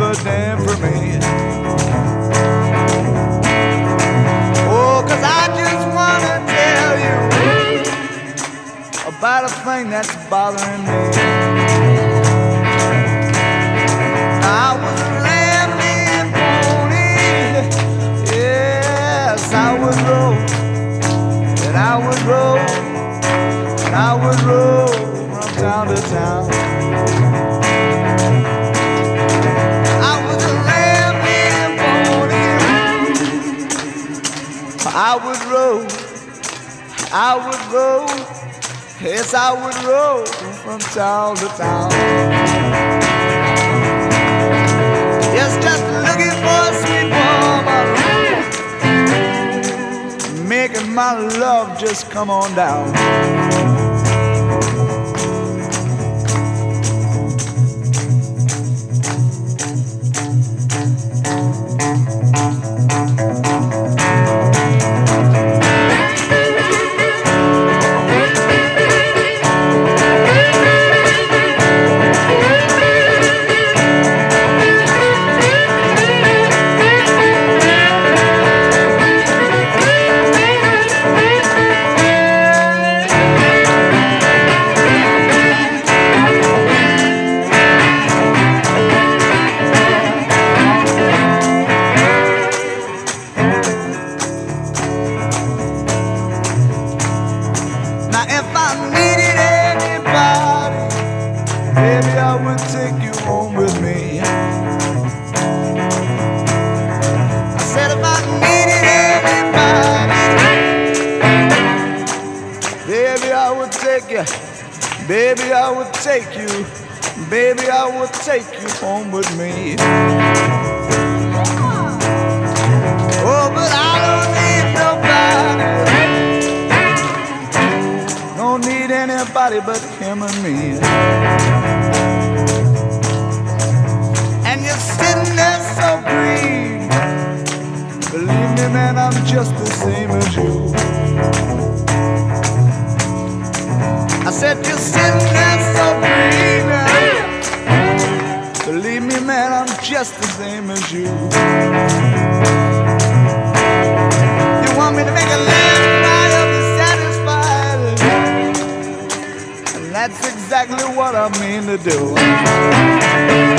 a damn for me. Oh, 'cause I just wanna tell you about a thing that's bothering me. I was a rambling pony, yes, I would roll, and I would roll, and I would roll from town to town. I was a rambling pony, I would roll, I would roll, yes, I would roll from town to town. Yes, just looking for a sweet woman, making my love just come on down. Baby, I would take you home with me. I said if I needed anybody, baby, I would take you. Baby, I would take you. Baby, I would take you home with me. Oh, but I don't need nobody. Don't need anybody but him and me. And you're sitting there so green. Believe me, man, I'm just the same as you. I said you're sitting there so green. Believe me, man, I'm just the same as you. You want me to make a laugh, cry, or be satisfied? And that's exactly what I mean to do.